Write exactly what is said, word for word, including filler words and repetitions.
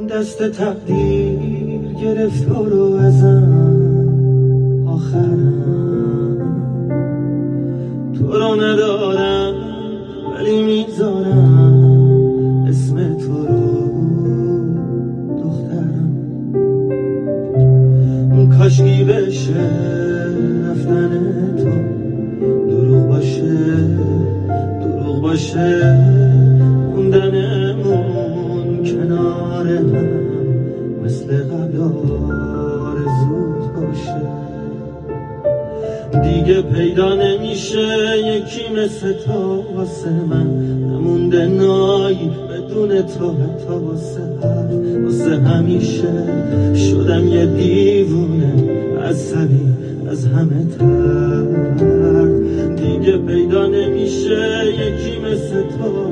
دست تقدیر گرفت تو رو ازم، آخرم تو رو ندارم ولی میذارم اسم تو رو دخترم. کاشکی بشه رفتن تو دروغ باشه، دروغ باشه موندنمون کنار هم مثل قبل آرزوت باشه. دیگه پیدا نمیشه یکی مثل تو واسه من، نمونده نایی بدون تو حتی واسه حرف، واسه همیشه شدم یه دیوونه عصبی از همه تر. دیگه پیدا نمیشه یکی مثل تو